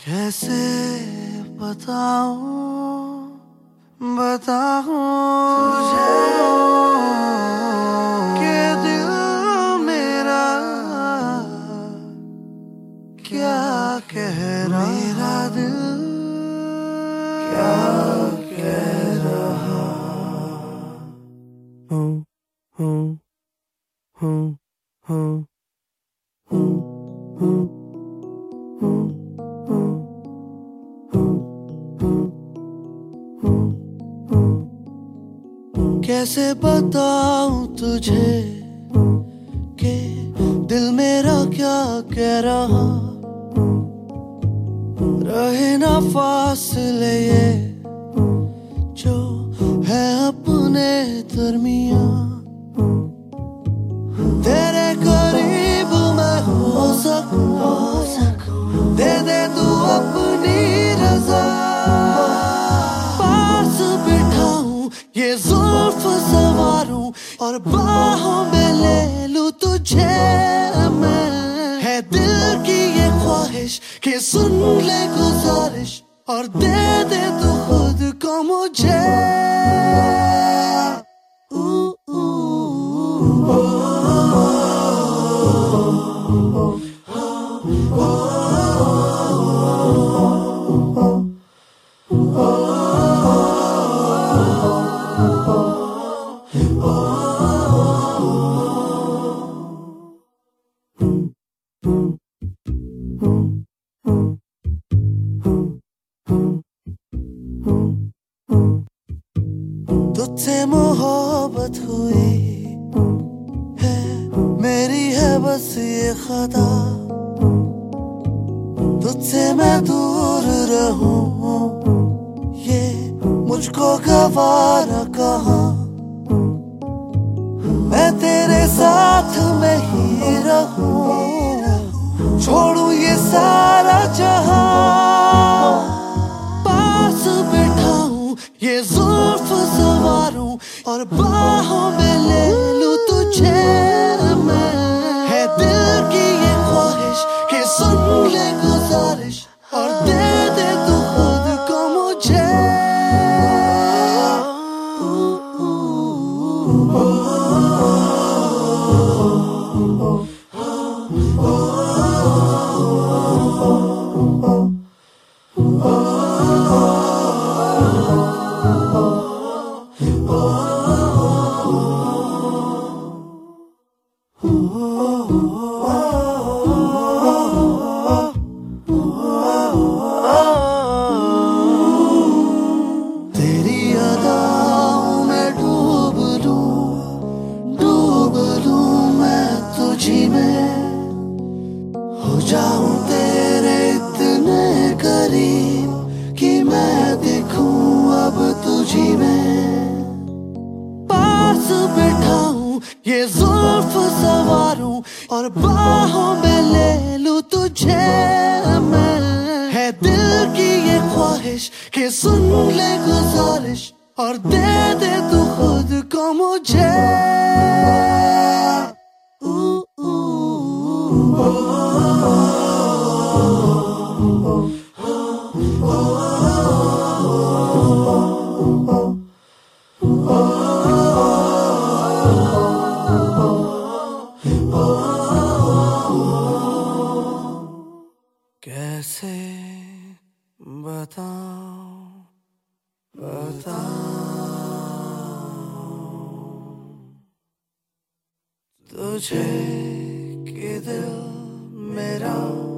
कैसे बताऊं तुझे कि दिल मेरा क्या कह रहा, मेरा दिल क्या कह रहा। कैसे बताऊं तुझे कि दिल मेरा क्या कह रहा। रहे ना फासले ये जो है अपने दरमियां। तेरे करीब मैं हो सकूं, दे दे तू अपनी रज़ा। पास बिठाऊं ये जुल्फ सवारूं और बाहों में ले लूं तुझे मैं। है दिल की ये ख्वाहिश कि सुन ले गुजारिश और दे दे तू खुद को मुझे। तुझसे मोहब्बत हुई है, मेरी है बस ये खता। तुझसे मैं दूर रहूं ये मुझको गवारा कहाँ। मैं तेरे साथ में ही रहूं, छोड़ूं ये सारा जहां। पास बिठाऊं ये जुल्फ सवारूं और बाहों में ले लूं तुझे मैं। है दिल की ये ख्वाहिश कि सुन ले गुजारिश और दे दे तू खुद को मुझे। तेरी अदाओं में डूब लूं मैं तुझी में। हो जाऊं तेरे इतने करीब कि मैं दिखूं अब तुझी में। पास बिठाऊं ये जुल्फ सवारूं और बाहों में ले लूं तुझे मैं। है दिल की ये ख्वाहिश कि सुन ले गुजारिश और दे दे तू खुद को मुझे। कैसे बताऊं तुझे कि दिल मेरा